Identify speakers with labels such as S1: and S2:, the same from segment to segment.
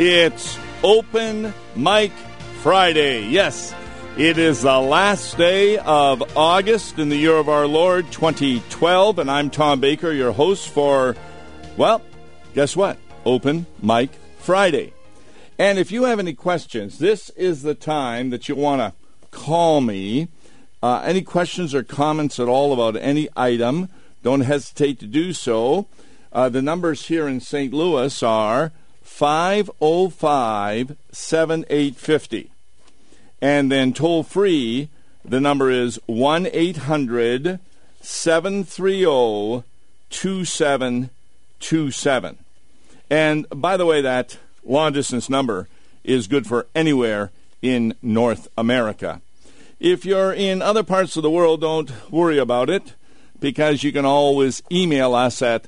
S1: It's Open Mic Friday. Yes, it is the last day of August in the year of our Lord, 2012, and I'm Tom Baker, your host for, well, guess what? Open Mic Friday. And if you have any questions, this is the time that you want to call me. Any questions or comments at all about any item, don't hesitate to do so. The numbers here in St. Louis are 505-7850. And then toll-free, the number is 1-800-730-2727. And by the way, that long-distance number is good for anywhere in North America. If you're in other parts of the world, don't worry about it, because you can always email us at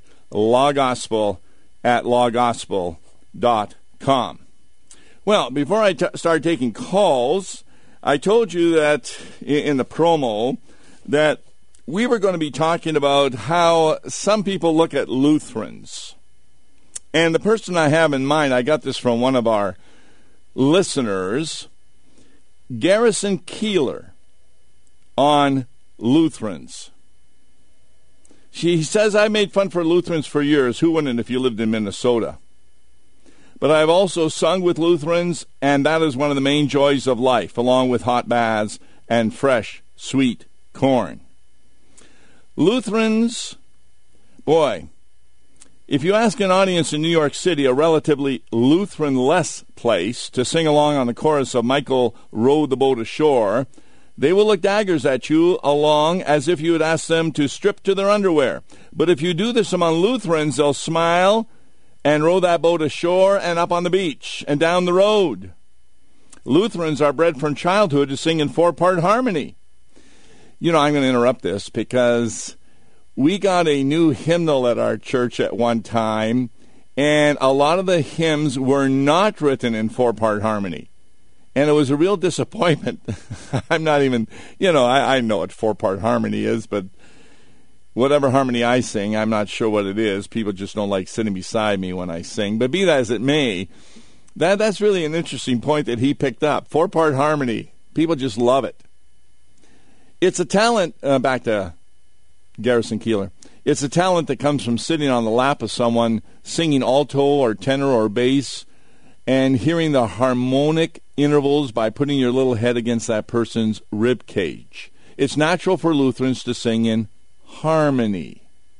S1: lawgospel@lawgospel.com. Well, before I start taking calls, I told you that in the promo that we were going to be talking about how some people look at Lutherans. And the person I have in mind, I got this from one of our listeners, Garrison Keillor, on Lutherans. He says, I made fun for Lutherans for years. Who wouldn't if you lived in Minnesota? But I've also sung with Lutherans, and that is one of the main joys of life, along with hot baths and fresh, sweet corn. Lutherans, boy, if you ask an audience in New York City, a relatively Lutheran-less place, to sing along on the chorus of Michael Rowed the Boat Ashore, they will look daggers at you along as if you had asked them to strip to their underwear. But if you do this among Lutherans, they'll smile and row that boat ashore and up on the beach and down the road. Lutherans are bred from childhood to sing in four-part harmony. You know, I'm going to interrupt this because we got a new hymnal at our church at one time, and a lot of the hymns were not written in four-part harmony. And it was a real disappointment. I'm not even, I know what four-part harmony is, but whatever harmony I sing, I'm not sure what it is. People just don't like sitting beside me when I sing. But be that as it may, that's really an interesting point that he picked up. Four-part harmony. People just love it. It's a talent, back to Garrison Keillor. It's a talent that comes from sitting on the lap of someone singing alto or tenor or bass and hearing the harmonic intervals by putting your little head against that person's rib cage. It's natural for Lutherans to sing in harmony.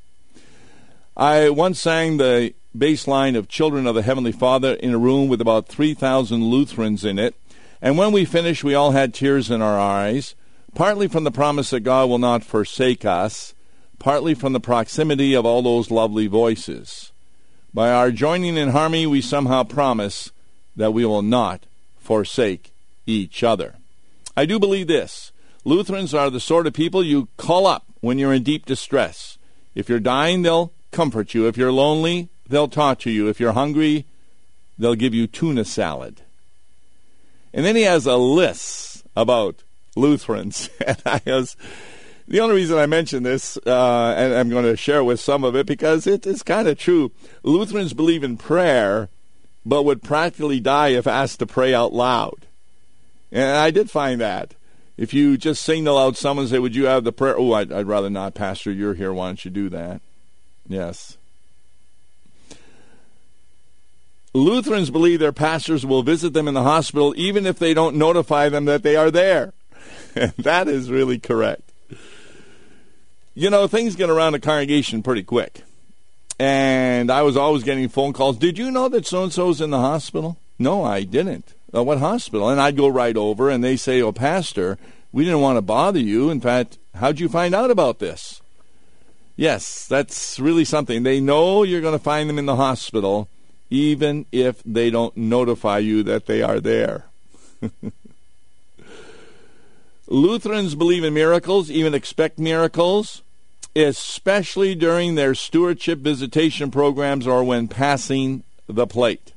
S1: I once sang the bass line of Children of the Heavenly Father in a room with about 3,000 Lutherans in it, and when we finished, we all had tears in our eyes, partly from the promise that God will not forsake us, partly from the proximity of all those lovely voices. By our joining in harmony, we somehow promise that we will not forsake each other. I do believe this. Lutherans are the sort of people you call up when you're in deep distress. If you're dying, they'll comfort you. If you're lonely, they'll talk to you. If you're hungry, they'll give you tuna salad. And then he has a list about Lutherans. And the only reason I mention this, and I'm going to share with some of it, because it is kind of true. Lutherans believe in prayer, but would practically die if asked to pray out loud. And I did find that. If you just signal out someone and say, would you have the prayer? Oh, I'd rather not, Pastor. You're here. Why don't you do that? Yes. Lutherans believe their pastors will visit them in the hospital even if they don't notify them that they are there. And that is really correct. Things get around the congregation pretty quick. And I was always getting phone calls. Did you know that so-and-so's in the hospital? No, I didn't. What hospital? And I'd go right over, and they say, Pastor, we didn't want to bother you. In fact, how'd you find out about this? Yes, that's really something. They know you're going to find them in the hospital, even if they don't notify you that they are there. Lutherans believe in miracles, even expect miracles, especially during their stewardship visitation programs or when passing the plate.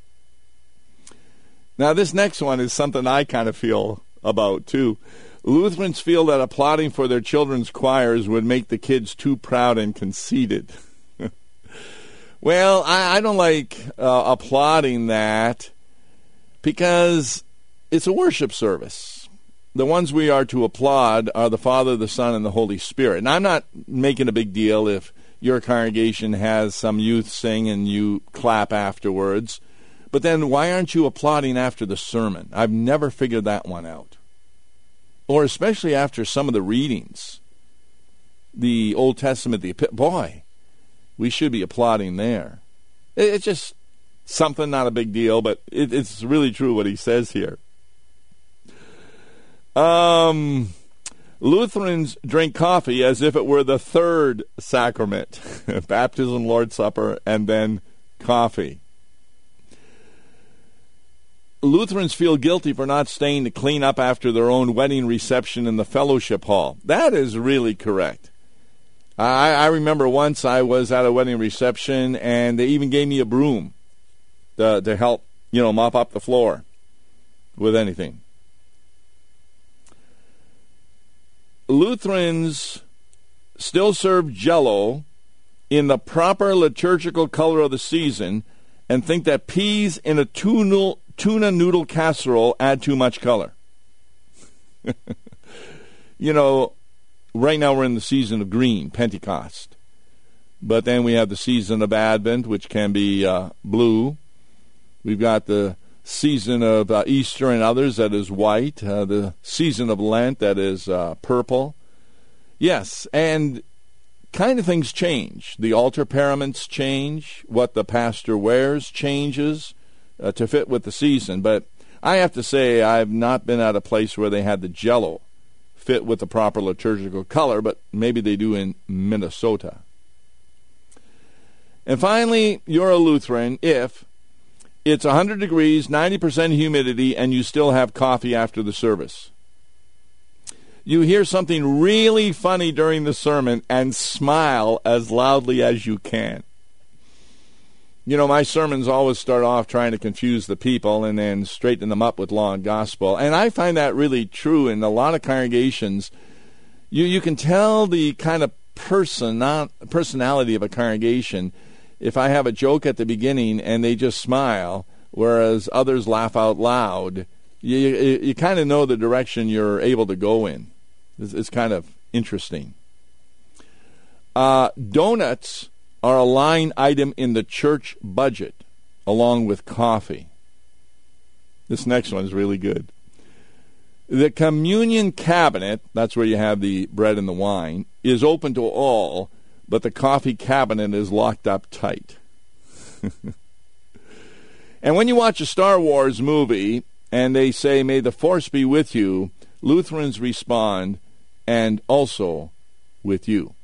S1: Now, this next one is something I kind of feel about, too. Lutherans feel that applauding for their children's choirs would make the kids too proud and conceited. Well, I don't like applauding that because it's a worship service. The ones we are to applaud are the Father, the Son, and the Holy Spirit. And I'm not making a big deal if your congregation has some youth sing and you clap afterwards. But then why aren't you applauding after the sermon? I've never figured that one out. Or especially after some of the readings. The Old Testament, boy, we should be applauding there. It's just something, not a big deal, but it's really true what he says here. Lutherans drink coffee as if it were the third sacrament. Baptism, Lord's Supper, and then coffee. Lutherans feel guilty for not staying to clean up after their own wedding reception in the fellowship hall. That is really correct. I remember once I was at a wedding reception, and they even gave me a broom to help, mop up the floor with anything. Lutherans still serve Jell-O in the proper liturgical color of the season and think that peas in a tuna noodle casserole add too much color. Right now we're in the season of green, Pentecost. But then we have the season of Advent, which can be blue. We've got the season of Easter and others that is white. The season of Lent that is purple. Yes, and kind of things change. The altar paraments change. What the pastor wears changes to fit with the season. But I have to say I've not been at a place where they had the Jell-O fit with the proper liturgical color, but maybe they do in Minnesota. And finally, you're a Lutheran if it's 100 degrees, 90% humidity, and you still have coffee after the service. You hear something really funny during the sermon and smile as loudly as you can. My sermons always start off trying to confuse the people and then straighten them up with law and gospel. And I find that really true in a lot of congregations. You can tell the kind of personality of a congregation if I have a joke at the beginning and they just smile, whereas others laugh out loud. You kind of know the direction you're able to go in. It's kind of interesting. Donuts are a line item in the church budget, along with coffee. This next one is really good. The communion cabinet, that's where you have the bread and the wine, is open to all, but the coffee cabinet is locked up tight. And when you watch a Star Wars movie and they say, "May the Force be with you," Lutherans respond, "and also with you."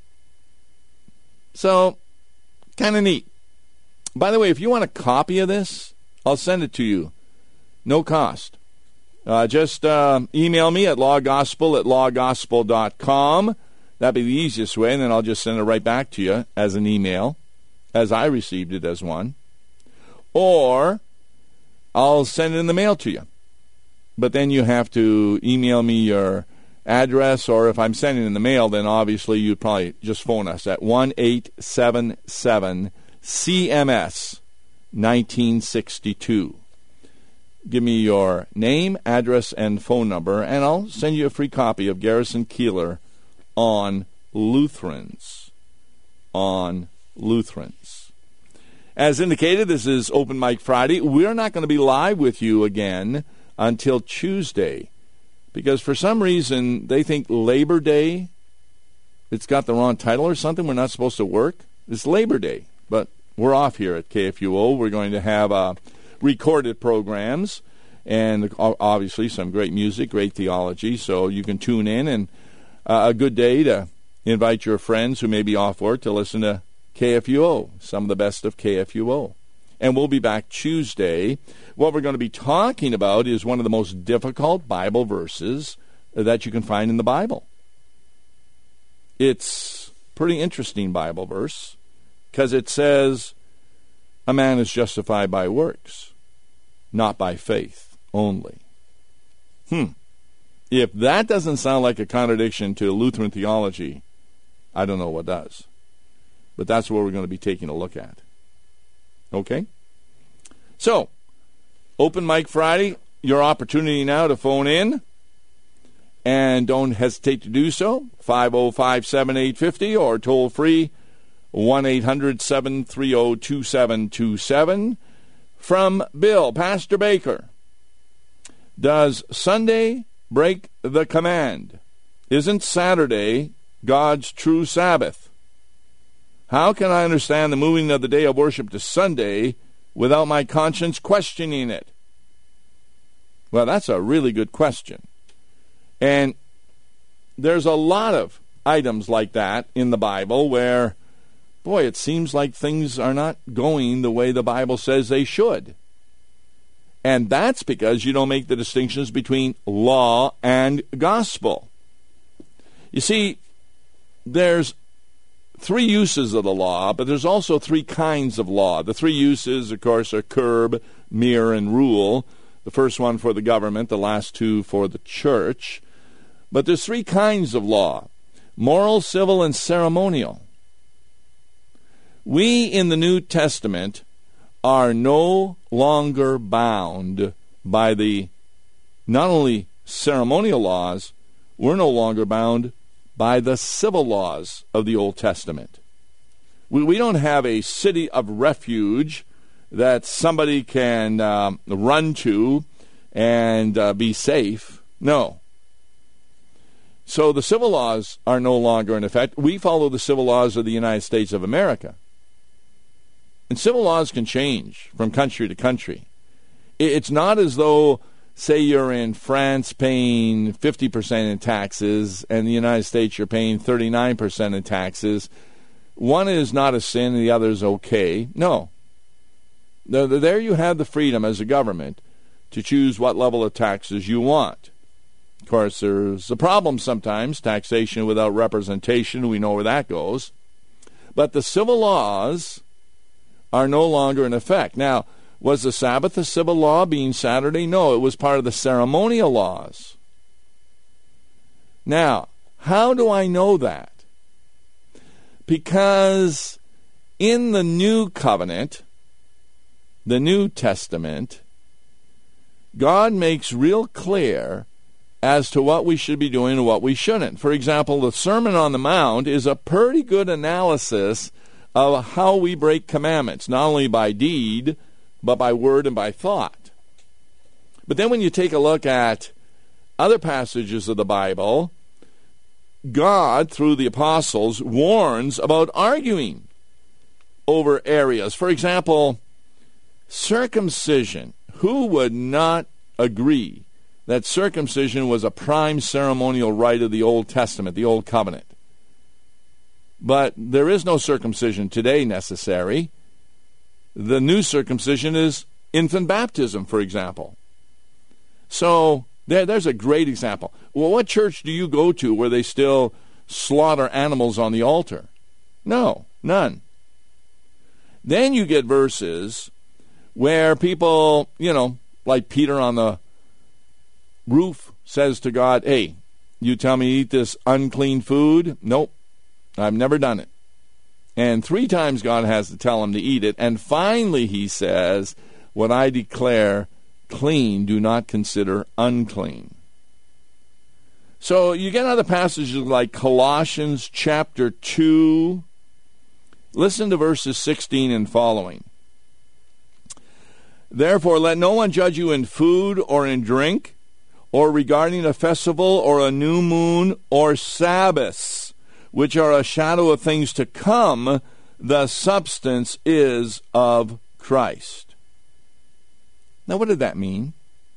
S1: So, kind of neat. By the way, if you want a copy of this, I'll send it to you. No cost. Just email me at lawgospel@lawgospel.com. That'd be the easiest way, and then I'll just send it right back to you as an email, as I received it as one. Or I'll send it in the mail to you. But then you have to email me your address, or if I'm sending in the mail, then obviously you'd probably just phone us at 1-877-CMS 1962. Give me your name, address, and phone number, and I'll send you a free copy of Garrison Keillor on Lutherans. On Lutherans. As indicated, this is Open Mic Friday. We're not going to be live with you again until Tuesday, because for some reason they think Labor Day, it's got the wrong title or something. We're not supposed to work. It's Labor Day, but we're off here at KFUO. We're going to have recorded programs and obviously some great music, great theology, so you can tune in, and a good day to invite your friends who may be off work to listen to KFUO, some of the best of KFUO. And we'll be back Tuesday. What we're going to be talking about is one of the most difficult Bible verses that you can find in the Bible. It's a pretty interesting Bible verse because it says, "A man is justified by works, not by faith only." If that doesn't sound like a contradiction to Lutheran theology, I don't know what does. But that's what we're going to be taking a look at. Okay? So, Open Mic Friday, your opportunity now to phone in. And don't hesitate to do so. 505-7850 or toll free 1-800-730-2727. From Bill, Pastor Baker. Does Sunday break the command? Isn't Saturday God's true Sabbath? How can I understand the moving of the day of worship to Sunday without my conscience questioning it? Well, that's a really good question. And there's a lot of items like that in the Bible where, boy, it seems like things are not going the way the Bible says they should. And that's because you don't make the distinctions between law and gospel. You see, there's three uses of the law, but there's also three kinds of law. The three uses, of course, are curb, mirror, and rule. The first one for the government, the last two for the church. But there's three kinds of law: moral, civil, and ceremonial. We in the New Testament are no longer bound by the not only ceremonial laws, we're no longer bound by the civil laws of the Old Testament. We don't have a city of refuge that somebody can run to and be safe. No. So the civil laws are no longer in effect. We follow the civil laws of the United States of America. And civil laws can change from country to country. It's not as though, say, you're in France paying 50% in taxes, and the United States you're paying 39% in taxes. One is not a sin, and the other is okay. No. There you have the freedom as a government to choose what level of taxes you want. Of course, there's a problem sometimes, taxation without representation. We know where that goes. But the civil laws are no longer in effect. Now, was the Sabbath a civil law, being Saturday? No, it was part of the ceremonial laws. Now, how do I know that? Because in the New Covenant, the New Testament, God makes real clear as to what we should be doing and what we shouldn't. For example, the Sermon on the Mount is a pretty good analysis of how we break commandments, not only by deed, but by word and by thought. But then when you take a look at other passages of the Bible, God, through the apostles, warns about arguing over areas. For example, circumcision. Who would not agree that circumcision was a prime ceremonial rite of the Old Testament, the Old Covenant? But there is no circumcision today necessary. The new circumcision is infant baptism, for example. So there's a great example. Well, what church do you go to where they still slaughter animals on the altar? No, none. Then you get verses where people, like Peter on the roof says to God, hey, you tell me to eat this unclean food? Nope, I've never done it. And 3 times God has to tell him to eat it. And finally he says, what I declare clean, do not consider unclean. So you get other passages like Colossians chapter 2. Listen to verses 16 and following. Therefore, let no one judge you in food or in drink, or regarding a festival or a new moon or Sabbaths, which are a shadow of things to come. The substance is of Christ. Now, what did that mean?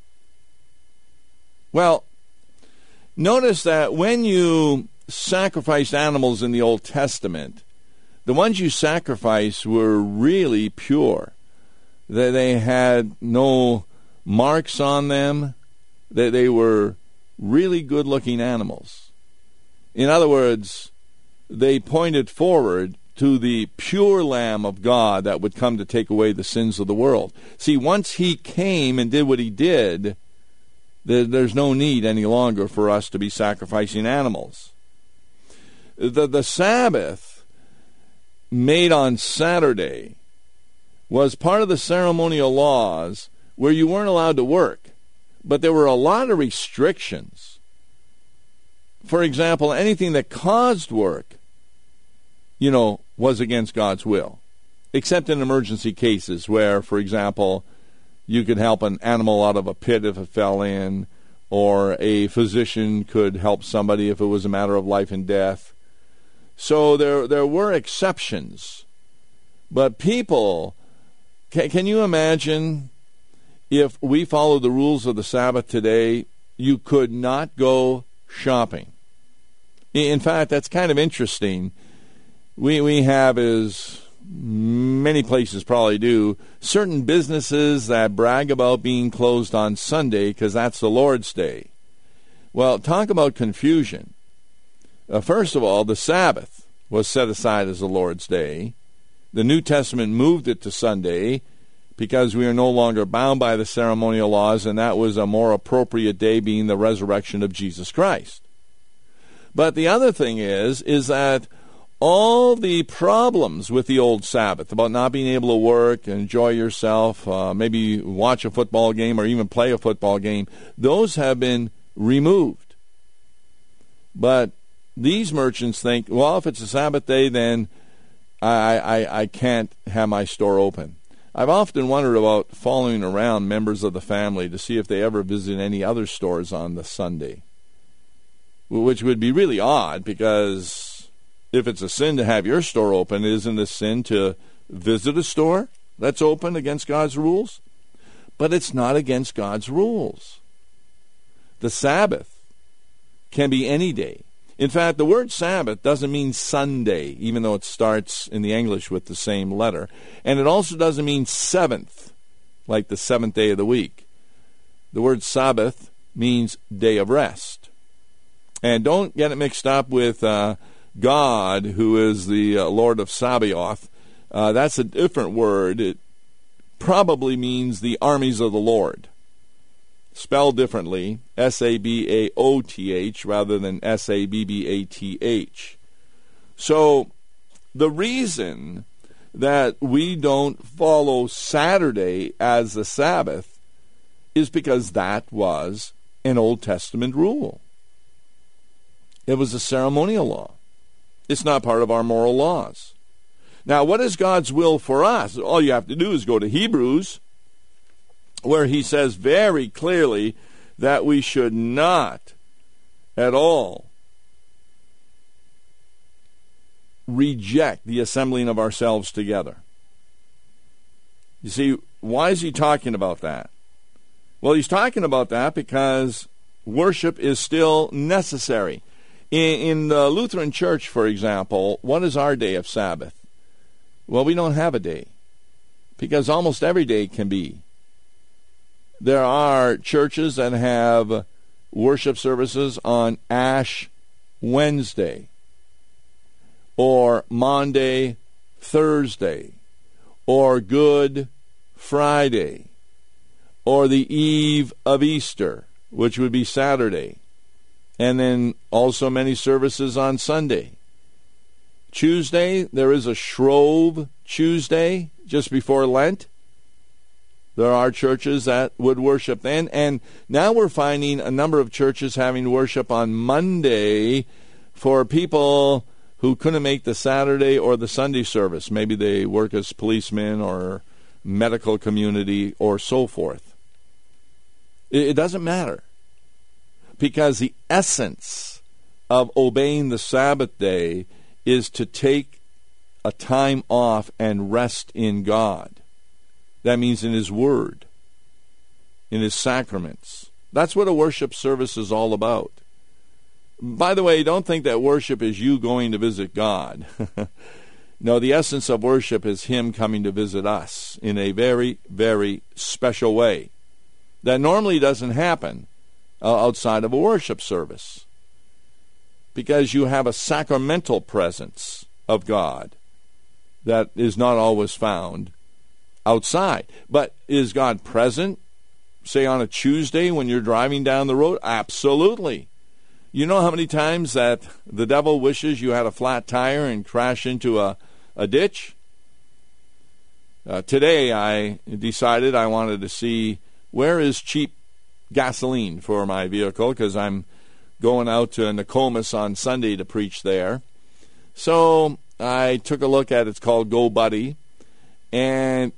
S1: Well, notice that when you sacrificed animals in the Old Testament, the ones you sacrificed were really pure. They had no marks on them. They were really good-looking animals. In other words, they pointed forward to the pure Lamb of God that would come to take away the sins of the world. See, once he came and did what he did, there's no need any longer for us to be sacrificing animals. The Sabbath made on Saturday was part of the ceremonial laws where you weren't allowed to work, but there were a lot of restrictions. For example, anything that caused work, was against God's will, except in emergency cases where, for example, you could help an animal out of a pit if it fell in, or a physician could help somebody if it was a matter of life and death. So there were exceptions. But people, can you imagine if we followed the rules of the Sabbath today, you could not go shopping. In fact, that's kind of interesting. We have, as many places probably do, certain businesses that brag about being closed on Sunday because that's the Lord's Day. Well, talk about confusion. First of all, the Sabbath was set aside as the Lord's Day. The New Testament moved it to Sunday because we are no longer bound by the ceremonial laws, and that was a more appropriate day, being the resurrection of Jesus Christ. But the other thing is that all the problems with the old Sabbath, about not being able to work, enjoy yourself, maybe watch a football game or even play a football game, those have been removed. But these merchants think, well, if it's a Sabbath day, then I can't have my store open. I've often wondered about following around members of the family to see if they ever visit any other stores on the Sunday, which would be really odd, because if it's a sin to have your store open, isn't it a sin to visit a store that's open against God's rules? But it's not against God's rules. The Sabbath can be any day. In fact, the word Sabbath doesn't mean Sunday, even though it starts in the English with the same letter. And it also doesn't mean seventh, like the seventh day of the week. The word Sabbath means day of rest. And don't get it mixed up with God, who is the Lord of Sabaoth. That's a different word. It probably means the armies of the Lord. Spelled differently, Sabaoth rather than Sabbath. So the reason that we don't follow Saturday as the Sabbath is because that was an Old Testament rule. It was a ceremonial law. It's not part of our moral laws. Now, what is God's will for us? All you have to do is go to Hebrews, where he says very clearly that we should not at all reject the assembling of ourselves together. You see, why is he talking about that? Well, he's talking about that because worship is still necessary. In the Lutheran Church, for example, what is our day of Sabbath? Well, we don't have a day, because almost every day can be. There are churches that have worship services on Ash Wednesday, or Maundy Thursday, or Good Friday, or the eve of Easter, which would be Saturday, and then also many services on Sunday. Tuesday, there is a Shrove Tuesday just before Lent. There are churches that would worship then, and now we're finding a number of churches having worship on Monday for people who couldn't make the Saturday or the Sunday service. Maybe they work as policemen or medical community or so forth. It doesn't matter, because the essence of obeying the Sabbath day is to take a time off and rest in God. That means in His Word, in His sacraments. That's what a worship service is all about. By the way, don't think that worship is you going to visit God. No, the essence of worship is Him coming to visit us in a very, very special way that normally doesn't happen outside of a worship service, because you have a sacramental presence of God that is not always found outside. But is God present, say, on a Tuesday when you're driving down the road? Absolutely. You know how many times that the devil wishes you had a flat tire and crash into a ditch? Today I decided I wanted to see where is cheap gasoline for my vehicle, because I'm going out to Nokomis on Sunday to preach there. So I took a look at it's called GoBuddy, and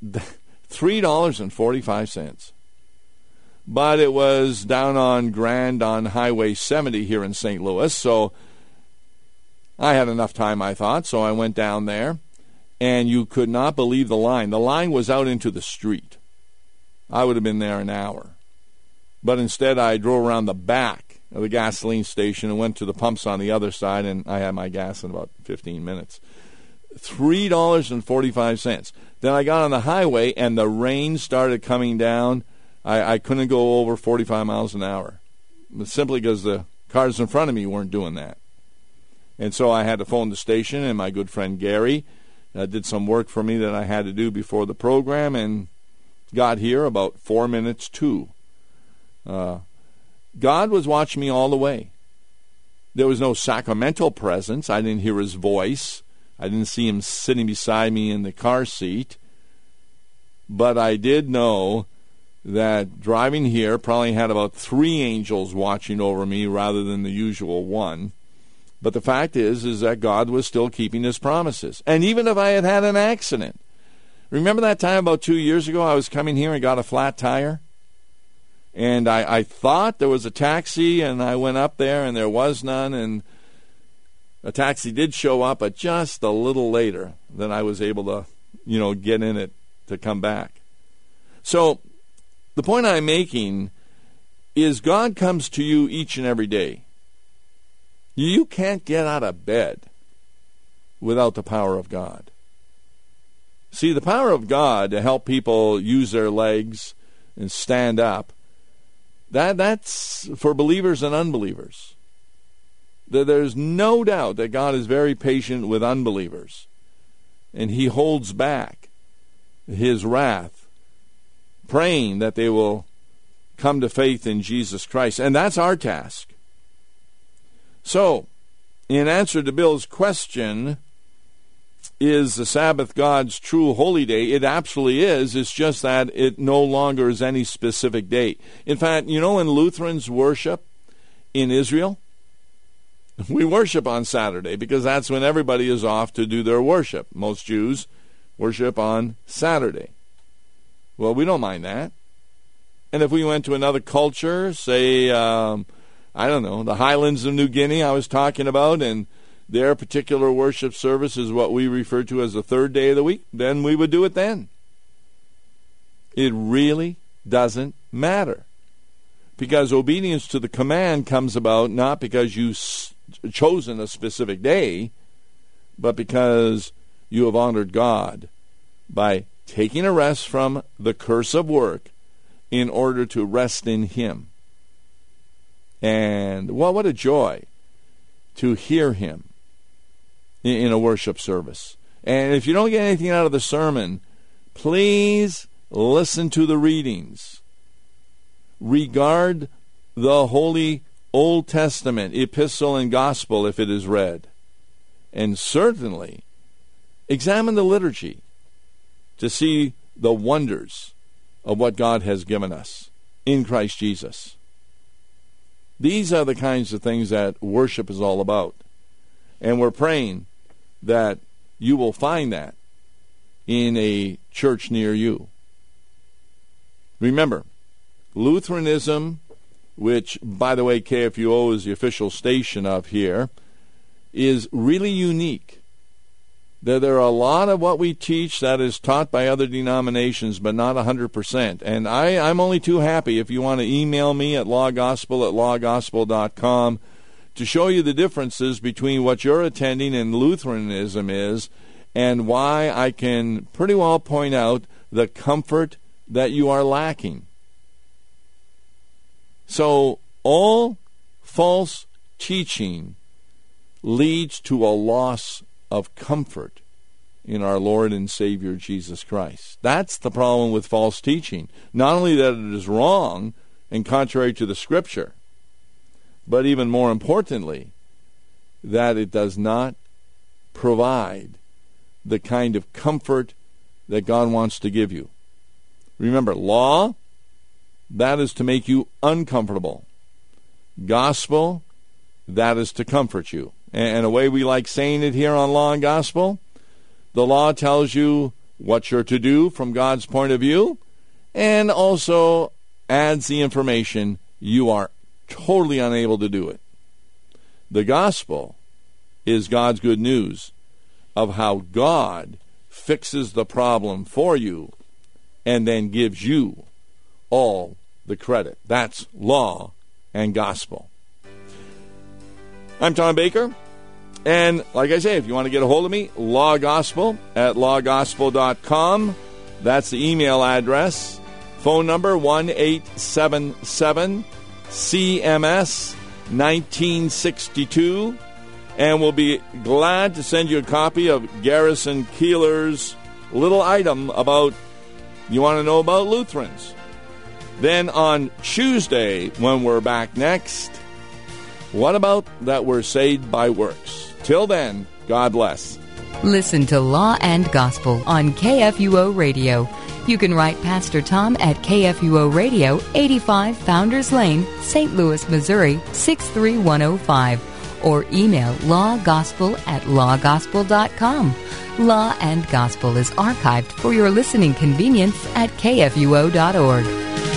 S1: $3.45. But it was down on Grand on Highway 70 here in St. Louis, so I had enough time, I thought, so I went down there, and you could not believe the line. The line was out into the street. I would have been there an hour. But instead, I drove around the back of the gasoline station and went to the pumps on the other side, and I had my gas in about 15 minutes. $3.45. Then I got on the highway, and the rain started coming down. I couldn't go over 45 miles an hour, simply because the cars in front of me weren't doing that. And so I had to phone the station, and my good friend Gary did some work for me that I had to do before the program, and got here about 4 minutes to. God was watching me all the way. There was no sacramental presence. I didn't hear his voice. I didn't see him sitting beside me in the car seat. But I did know that driving here probably had about 3 angels watching over me rather than the usual one. But the fact is that God was still keeping his promises. And even if I had had an accident, remember that time about 2 years ago I was coming here and got a flat tire? And I thought there was a taxi, and I went up there, and there was none, and a taxi did show up, but just a little later than I was able to, get in it to come back. So the point I'm making is God comes to you each and every day. You can't get out of bed without the power of God. See, the power of God to help people use their legs and stand up, that's for believers and unbelievers. There's no doubt that God is very patient with unbelievers, and he holds back his wrath, praying that they will come to faith in Jesus Christ. And that's our task. So, in answer to Bill's question, is the Sabbath God's true holy day? It absolutely is. It's just that it no longer is any specific day. In fact, in Lutherans worship in Israel, we worship on Saturday because that's when everybody is off to do their worship. Most Jews worship on Saturday. Well, we don't mind that. And if we went to another culture, say, the Highlands of New Guinea I was talking about, and their particular worship service is what we refer to as the third day of the week, then we would do it then. It really doesn't matter. Because obedience to the command comes about not because you've chosen a specific day, but because you have honored God by taking a rest from the curse of work in order to rest in him. And, what a joy to hear him in a worship service. And if you don't get anything out of the sermon, please listen to the readings. Regard the Holy Old Testament, Epistle, and Gospel if it is read. And certainly examine the liturgy to see the wonders of what God has given us in Christ Jesus. These are the kinds of things that worship is all about. And we're praying that you will find that in a church near you. Remember, Lutheranism, which, by the way, KFUO is the official station of here, is really unique. There are a lot of what we teach that is taught by other denominations, but not 100%. And I'm only too happy if you want to email me at lawgospel@lawgospel.com to show you the differences between what you're attending and Lutheranism is, and why I can pretty well point out the comfort that you are lacking. So all false teaching leads to a loss of comfort in our Lord and Savior Jesus Christ. That's the problem with false teaching. Not only that it is wrong and contrary to the Scripture, but even more importantly, that it does not provide the kind of comfort that God wants to give you. Remember, law, that is to make you uncomfortable. Gospel, that is to comfort you. And a way we like saying it here on Law and Gospel, the law tells you what you're to do from God's point of view, and also adds the information you are totally unable to do it. The gospel is God's good news of how God fixes the problem for you and then gives you all the credit. That's law and gospel. I'm Tom Baker, and like I say, if you want to get a hold of me, lawgospel@lawgospel.com. That's the email address. Phone number 1-877-CMS-1962. And we'll be glad to send you a copy of Garrison Keillor's little item about, you want to know about Lutherans. Then on Tuesday, when we're back next, what about that we're saved by works? Till then, God bless.
S2: Listen to Law and Gospel on KFUO Radio. You can write Pastor Tom at KFUO Radio, 85 Founders Lane, St. Louis, Missouri, 63105. Or email lawgospel@lawgospel.com. Law and Gospel is archived for your listening convenience at kfuo.org.